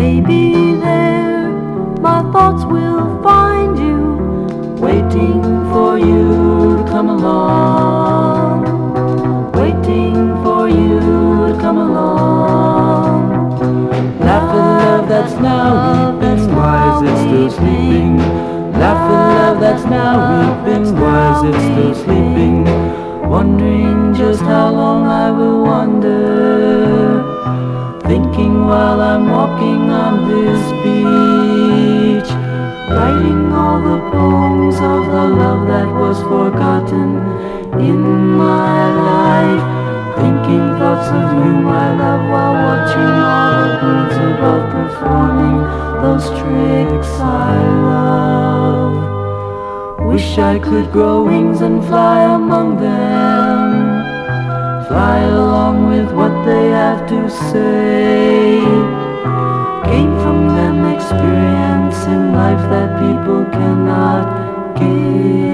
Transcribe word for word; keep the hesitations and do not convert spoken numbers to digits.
maybe there my thoughts will find you, waiting for you to come along, waiting for you to come along. Laugh at love that's now weeping, why is it still sleeping? Laugh at love that's now weeping, why is it still sleeping? Wondering just how long I will wander, thinking while I'm walking on this beach, writing all the poems of the love that was forgotten in my life, thinking thoughts of you, my love, while watching all the birds above performing those tricks I love. Wish I could grow wings and fly among them, fly along with what they have to say, gain from them experience in life that people cannot give.